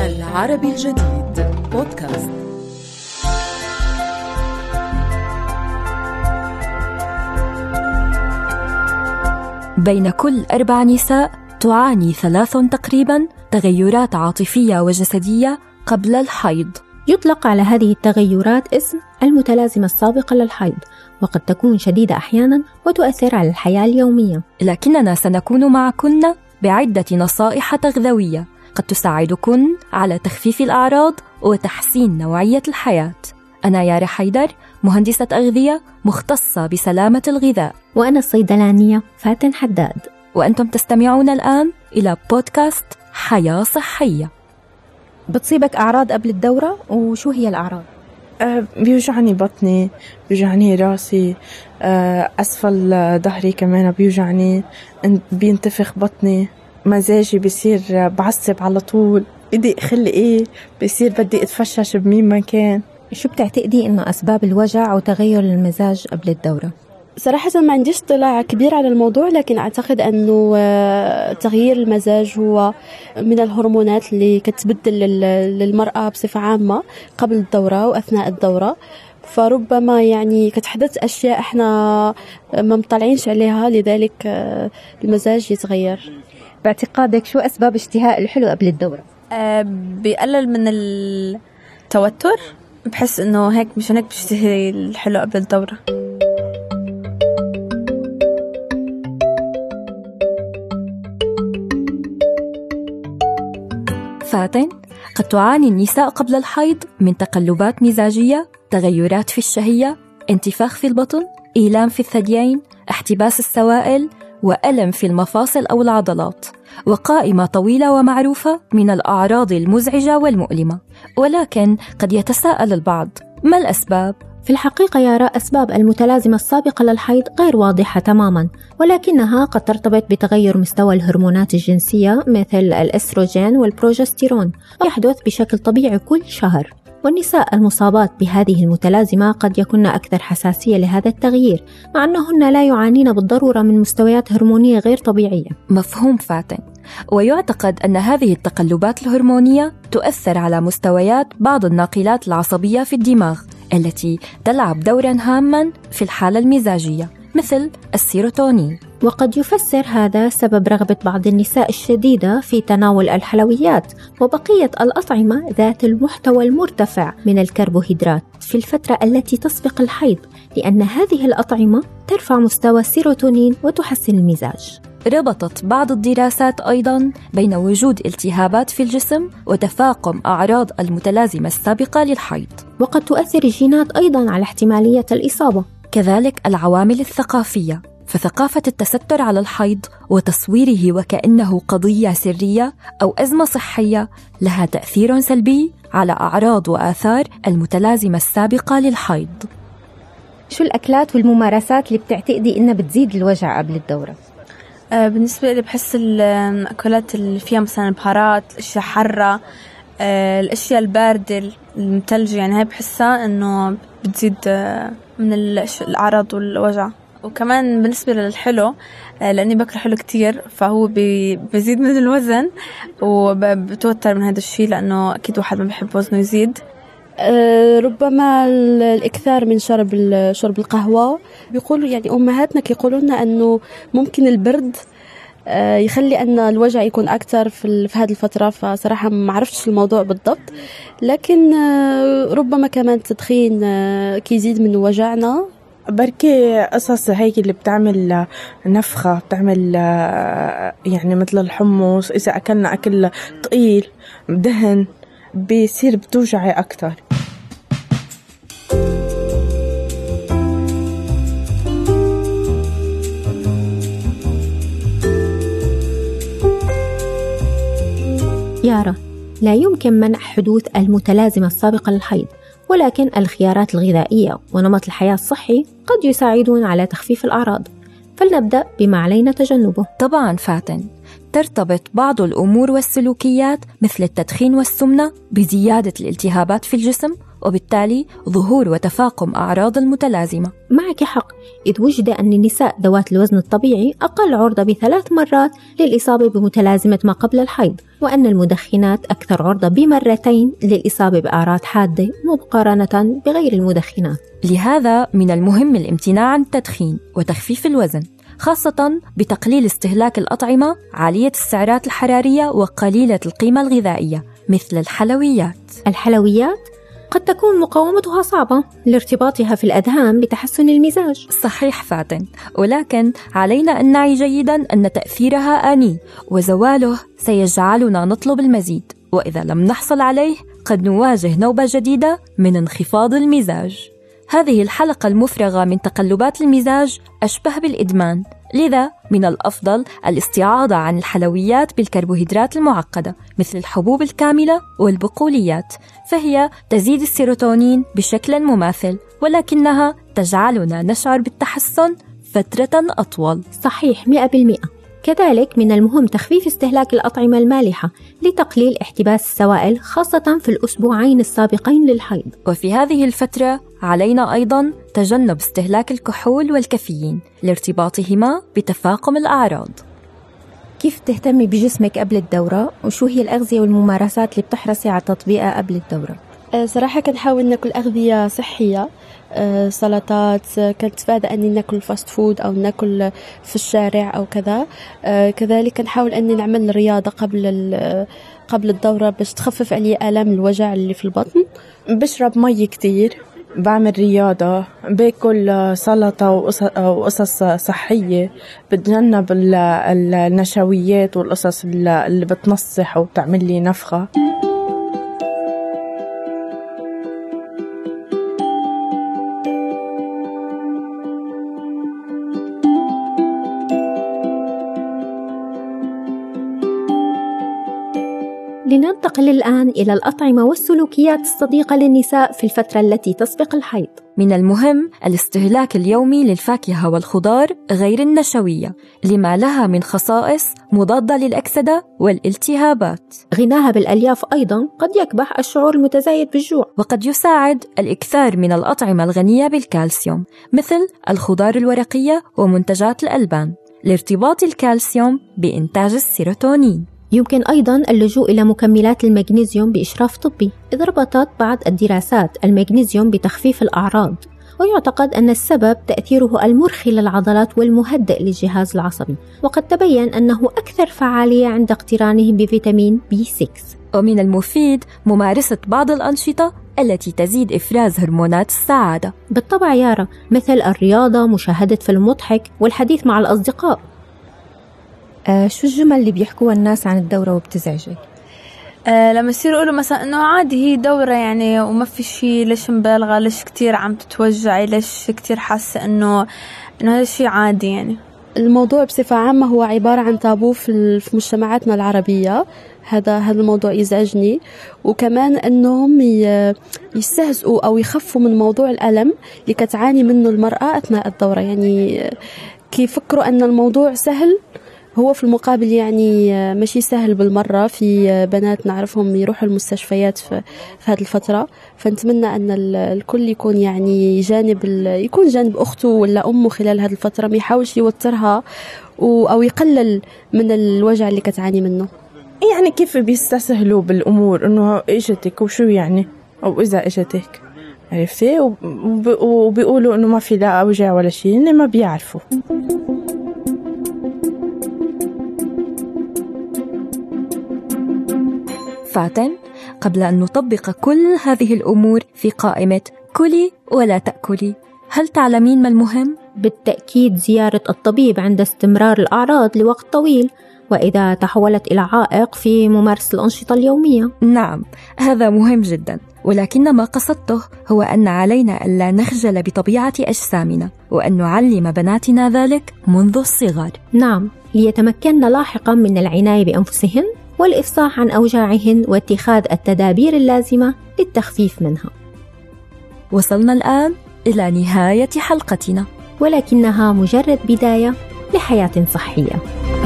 العربي الجديد بودكاست. بين كل 4 نساء تعاني 3 تقريباً تغيرات عاطفية وجسدية قبل الحيض. يطلق على هذه التغيرات اسم المتلازمة السابقة للحيض، وقد تكون شديدة أحياناً وتؤثر على الحياة اليومية. لكننا سنكون معكن بعدة نصائح تغذوية قد تساعدكن على تخفيف الأعراض وتحسين نوعية الحياة. أنا يارا حيدر، مهندسة أغذية مختصة بسلامة الغذاء. وأنا الصيدلانية فاتن حداد. وأنتم تستمعون الآن إلى بودكاست حياة صحية. بتصيبك أعراض قبل الدورة؟ وشو هي الأعراض؟ بيوجعني بطني، بيوجعني راسي، أسفل ظهري كمان بيوجعني، بينتفخ بطني، مزاجي بيصير بعصب على طول، بدي خلقي بيصير بدي اتفشش بمين مكان. شو بتعتقدي إنه أسباب الوجع أو تغير المزاج قبل الدورة؟ صراحة ما عنديش اطلاع كبير على الموضوع، لكن أعتقد أنه تغيير المزاج هو من الهرمونات اللي كتبدل للمرأة بصفة عامة قبل الدورة وأثناء الدورة، فربما يعني كتحدث أشياء إحنا ما مطلعينش عليها، لذلك المزاج يتغير. باعتقادك شو أسباب اشتهاء الحلو قبل الدورة؟ بيقلل من التوتر، بحس إنه هيك مشان هيك بشتهي الحلو قبل الدورة. فاتن، قد تعاني النساء قبل الحيض من تقلبات مزاجية، تغيرات في الشهية، انتفاخ في البطن، إيلام في الثديين، احتباس السوائل، وألم في المفاصل أو العضلات، وقائمة طويلة ومعروفة من الأعراض المزعجة والمؤلمة. ولكن قد يتساءل البعض، ما الأسباب؟ في الحقيقة يرى أسباب المتلازمة السابقة للحيض غير واضحة تماماً، ولكنها قد ترتبط بتغير مستوى الهرمونات الجنسية مثل الأستروجين والبروجستيرون، يحدث بشكل طبيعي كل شهر. والنساء المصابات بهذه المتلازمة قد يكون أكثر حساسية لهذا التغيير، مع أنهن لا يعانين بالضرورة من مستويات هرمونية غير طبيعية. مفهوم فاتن. ويعتقد أن هذه التقلبات الهرمونية تؤثر على مستويات بعض الناقلات العصبية في الدماغ التي تلعب دورا هاما في الحالة المزاجية، مثل السيروتونين. وقد يفسر هذا سبب رغبة بعض النساء الشديدة في تناول الحلويات وبقية الأطعمة ذات المحتوى المرتفع من الكربوهيدرات في الفترة التي تسبق الحيض، لأن هذه الأطعمة ترفع مستوى السيروتونين وتحسن المزاج. ربطت بعض الدراسات أيضاً بين وجود التهابات في الجسم وتفاقم أعراض المتلازمة السابقة للحيض. وقد تؤثر الجينات أيضاً على احتمالية الإصابة. كذلك العوامل الثقافية، فثقافة التستر على الحيض وتصويره وكأنه قضية سرية أو أزمة صحية لها تأثير سلبي على أعراض وآثار المتلازمة السابقة للحيض. شو الأكلات والممارسات اللي بتعتقدي إنها بتزيد الوجع قبل الدورة؟ بالنسبة لي بحس الأكلات اللي فيها مثلا بهارات، الأشياء حارة، الأشياء الباردة المتلجة، يعني هاي بحسها إنه بتزيد من الأعراض والوجع. وكمان بالنسبة للحلو، لأني باكل حلو كتير، فهو بيزيد من الوزن وبتوتر من هذا الشيء، لأنه أكيد واحد ما بيحب وزنه يزيد. ربما الإكثار من شرب القهوة. بيقولوا يعني أمهاتنا يقولون أنه ممكن البرد يخلي أن الوجع يكون أكثر في هذه الفترة، فصراحة ما عرفتش الموضوع بالضبط، لكن ربما كمان التدخين كيزيد من وجعنا. بركي قصص هيك اللي بتعمل نفخة، بتعمل يعني مثل الحمص، إذا أكلنا أكل طقيل دهن بيصير بتوجعي أكتر. يارا، لا يمكن منع حدوث المتلازمة السابقة للحيض، ولكن الخيارات الغذائية ونمط الحياة الصحي قد يساعدون على تخفيف الأعراض. فلنبدأ بما علينا تجنبه. طبعاً فاتن، ترتبط بعض الأمور والسلوكيات مثل التدخين والسمنة بزيادة الالتهابات في الجسم وبالتالي ظهور وتفاقم أعراض المتلازمة. معك حق، إذ وجد أن النساء ذوات الوزن الطبيعي أقل عرضة ب3 مرات للإصابة بمتلازمة ما قبل الحيض، وأن المدخنات أكثر عرضة ب2 للإصابة بأعراض حادة مقارنة بغير المدخنات. لهذا من المهم الامتناع عن التدخين وتخفيف الوزن، خاصة بتقليل استهلاك الأطعمة عالية السعرات الحرارية وقليلة القيمة الغذائية مثل الحلويات. الحلويات قد تكون مقاومتها صعبة لارتباطها في الأذهان بتحسن المزاج. صحيح فاتن، ولكن علينا أن نعي جيدا أن تأثيرها آني، وزواله سيجعلنا نطلب المزيد، وإذا لم نحصل عليه قد نواجه نوبة جديدة من انخفاض المزاج. هذه الحلقة المفرغة من تقلبات المزاج أشبه بالإدمان، لذا من الأفضل الاستعاضة عن الحلويات بالكربوهيدرات المعقدة مثل الحبوب الكاملة والبقوليات، فهي تزيد السيروتونين بشكل مماثل، ولكنها تجعلنا نشعر بالتحسن فترة أطول. صحيح 100%. كذلك من المهم تخفيف استهلاك الأطعمة المالحة لتقليل احتباس السوائل، خاصة في الأسبوعين السابقين للحيض. وفي هذه الفترة علينا أيضاً تجنب استهلاك الكحول والكافيين لارتباطهما بتفاقم الأعراض. كيف تهتمي بجسمك قبل الدورة؟ وشو هي الأغذية والممارسات اللي بتحرصي على تطبيقها قبل الدورة؟ صراحة كنحاول ناكل أغذية صحية، سلطات، كنتفادى أني ناكل فاست فود أو ناكل في الشارع أو كذا. كذلك نحاول أني نعمل رياضة قبل الدورة باش تخفف علي آلام الوجع اللي في البطن. بشرب مي كتير، بعمل رياضة، باكل سلطة وقصص صحية، بتجنب النشويات والقصص اللي بتنصح وبتعمل لي نفخة. لننتقل الآن إلى الأطعمة والسلوكيات الصديقة للنساء في الفترة التي تسبق الحيض. من المهم الاستهلاك اليومي للفاكهة والخضار غير النشوية لما لها من خصائص مضادة للأكسدة والالتهابات. غناها بالألياف أيضا قد يكبح الشعور المتزايد بالجوع، وقد يساعد الإكثار من الأطعمة الغنية بالكالسيوم مثل الخضار الورقية ومنتجات الألبان لارتباط الكالسيوم بإنتاج السيروتونين. يمكن أيضاً اللجوء إلى مكملات المغنيسيوم بإشراف طبي، إذ ربطت بعض الدراسات المغنيسيوم بتخفيف الأعراض، ويعتقد أن السبب تأثيره المرخي للعضلات والمهدئ للجهاز العصبي، وقد تبين أنه أكثر فعالية عند اقترانه بفيتامين B6. ومن المفيد ممارسة بعض الأنشطة التي تزيد إفراز هرمونات السعادة. بالطبع يارا، مثل الرياضة، مشاهدة فيلم مضحك، والحديث مع الأصدقاء. شو الجمل اللي بيحكوها الناس عن الدورة وبتزعجك؟ لما يصيروا يقولوا مثلا إنه عادي هي دورة يعني وما في شيء، ليش مبالغة، ليش كتير عم تتوجعي، ليش كتير حاسة إنه هذا الشيء عادي. يعني الموضوع بصفة عامة هو عبارة عن تابو في مجتمعاتنا العربية. هذا الموضوع يزعجني، وكمان أنهم يستهزئوا أو يخفوا من موضوع الألم اللي كتعاني منه المرأة أثناء الدورة. يعني كيف فكروا أن الموضوع سهل، هو في المقابل يعني ماشي سهل بالمرة. في بنات نعرفهم يروحوا المستشفيات في هذه الفترة، فنتمنى أن الكل يكون يعني يكون جانب أخته ولا أمه خلال هذه الفترة، ما يحاولش يوترها أو يقلل من الوجع اللي كتعاني منه. يعني كيف بيستسهلوا بالأمور إنه إجتك وشو يعني، أو إذا إجتك عرفتي، وبيقولوا إنه ما في لا أوجع ولا شيء، إنه ما بيعرفوا. فاتن، قبل أن نطبق كل هذه الأمور في قائمة كلي ولا تأكلي، هل تعلمين ما المهم؟ بالتأكيد زيارة الطبيب عند استمرار الأعراض لوقت طويل، وإذا تحولت إلى عائق في ممارسة الأنشطة اليومية. نعم، هذا مهم جدا، ولكن ما قصدته هو أن علينا ألا نخجل بطبيعة أجسامنا، وأن نعلم بناتنا ذلك منذ الصغر. نعم، ليتمكن لاحقا من العناية بأنفسهن والإفصاح عن أوجاعهن واتخاذ التدابير اللازمة للتخفيف منها. وصلنا الآن إلى نهاية حلقتنا، ولكنها مجرد بداية لحياة صحية.